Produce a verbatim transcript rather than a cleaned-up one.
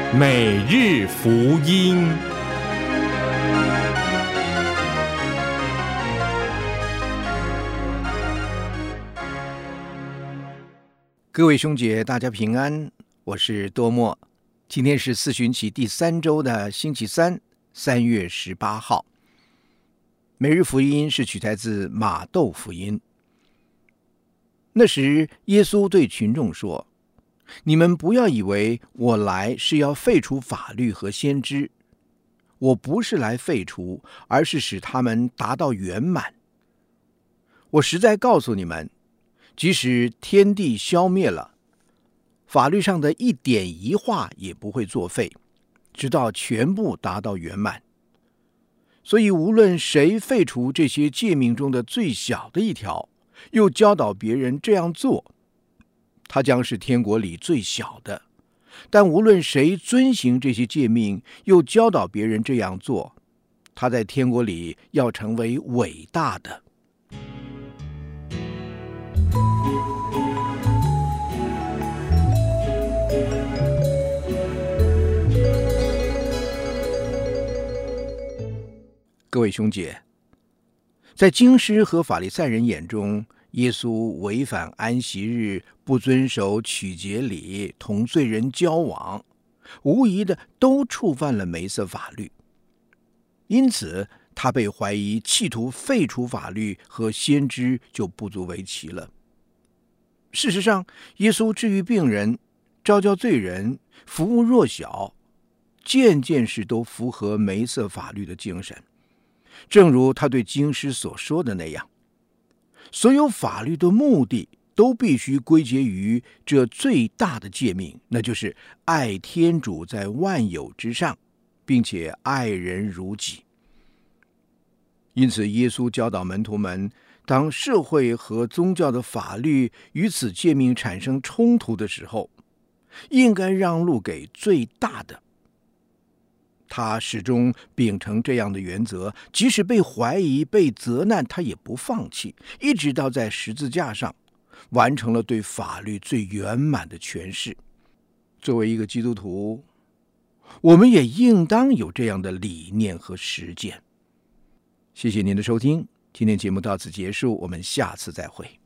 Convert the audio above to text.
每日福音。 各位兄姐，大家平安，我是多默。今天是四旬期第三周的星期三，三月十八号。每日福音是取材自马窦福音。那时，耶稣对群众说：“你们不要以为我来是要废除法律和先知，我不是来废除，而是使他们达到圆满。我实在告诉你们，即使天地消灭了，法律上的一点一画也不会作废，直到全部达到圆满。所以无论谁废除这些诫命中的最小的一条，又教导别人这样做，他将是天国里最小的；但无论谁遵行这些诫命，又教导别人这样做，他在天国里要成为伟大的。”各位兄姐，在经师和法利赛人眼中，耶稣违反安息日，不遵守取节礼，同罪人交往，无疑的都触犯了梅瑟法律。因此，他被怀疑企图废除法律和先知就不足为奇了。事实上，耶稣治愈病人，召叫罪人，服务弱小，件件事都符合梅瑟法律的精神。正如他对经师所说的那样，所有法律的目的都必须归结于这最大的诫命，那就是爱天主在万有之上，并且爱人如己。因此，耶稣教导门徒们，当社会和宗教的法律与此诫命产生冲突的时候，应该让路给最大的。他始终秉承这样的原则，即使被怀疑、被责难，他也不放弃，一直到在十字架上完成了对法律最圆满的诠释。作为一个基督徒，我们也应当有这样的理念和实践。谢谢您的收听，今天节目到此结束，我们下次再会。